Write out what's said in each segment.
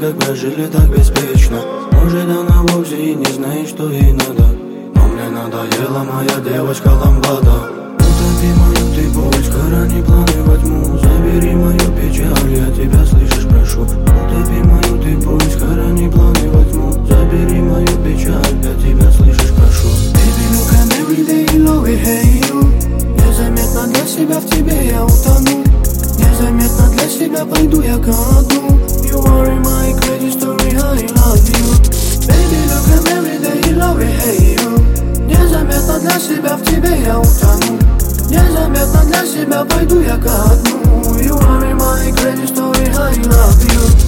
как прожили так беспечно. Может она вовсе и не знает, что ей надо, но мне надоела моя девочка ламбада. Утопи мою ты боль, схорони планы во тьму. Забери мою печаль, я тебя слышишь, прошу. Утопи мою ты боль, схорони планы во тьму. Забери мою печаль, я тебя слышишь, прошу. Baby, look, I'm everyday in love with you. Незаметно для себя в тебе я утону. Незаметно для себя пойду я ко дну. You are in my crazy story, I love you. Baby, look, I'm everyday in love with you. Незаметно для себя в тебе я утону. Незаметно для себя пойду я ко дну. You are in my crazy story, I love you.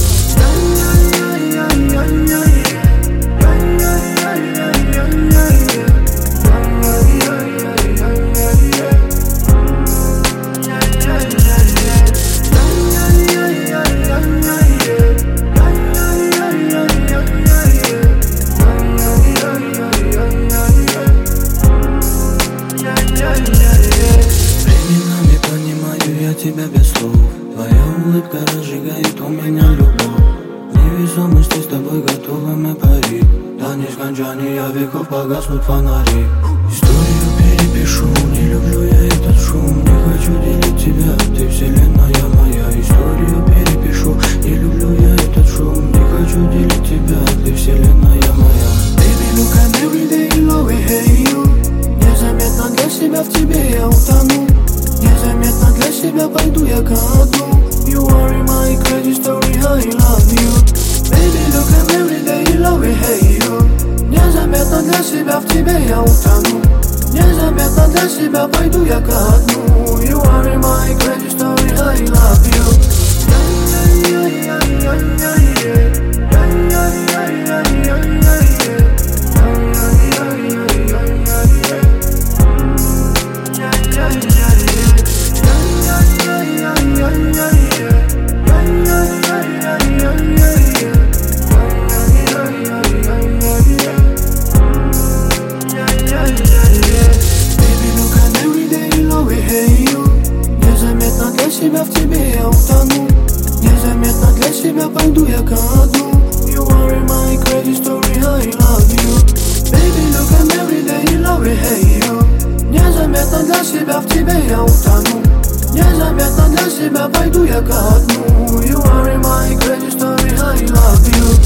Временами понимаю я тебя без слов. Твоя улыбка разжигает у меня любовь. Невесомости с тобой готовы мы парить. До нескончания веков погаснут фонари. Историю перепишу, не люблю я этот шум. Не хочу делить тебя, ты вселенная моя. Историю перепишу, не люблю я этот шум. Не хочу делить тебя, ты вселенная моя. Baby, look, I'm everyday in love with you. Незаметно для себя в тебе я утону. Незаметно для себя пойду я ко дну. You are in my crazy story, I love you. Baby, look, I'm everyday in love with you. Незаметно для себя в тебе я утону. Незаметно для себя пойду я ко дну. You are in my crazy story, I love you. Незаметно для себя в тебе я утону. Незаметно для себя пойду я ко дну. You are in my crazy story, I love you. Baby, look, I'm everyday in love with you. Незаметно для себя в тебе я утону. Незаметно для себя пойду я ко дну. You are in my crazy story, I love you.